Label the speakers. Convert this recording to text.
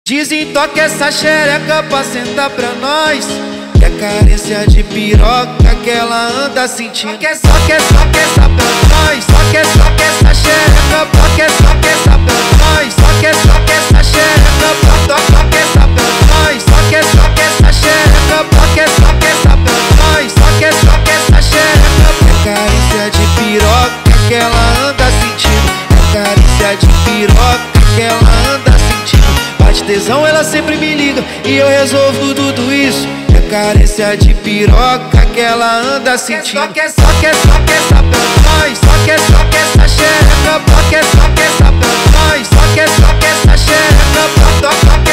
Speaker 1: Desentoca essa xereca pra sentar pra nós. Que é carência de piroca que ela anda sentindo. Só quer essa pra nós. Só quer essa xereca, só quer essa pra nós. Só quer essa xereca, só quer essa pra nós. Só quer essa xereca, só quer essa pra nós. Só quer essa xereca. É carência de piroca que ela anda sentindo. É carência de piroca que ela anda sentindo. Bate tesão, ela sempre me liga e eu resolvo tudo isso. É carência de piroca que ela anda sentindo. Só quer essa pra nós. Só quer essa xereca, só quer essa pra nós. Só quer essa xereca, só quer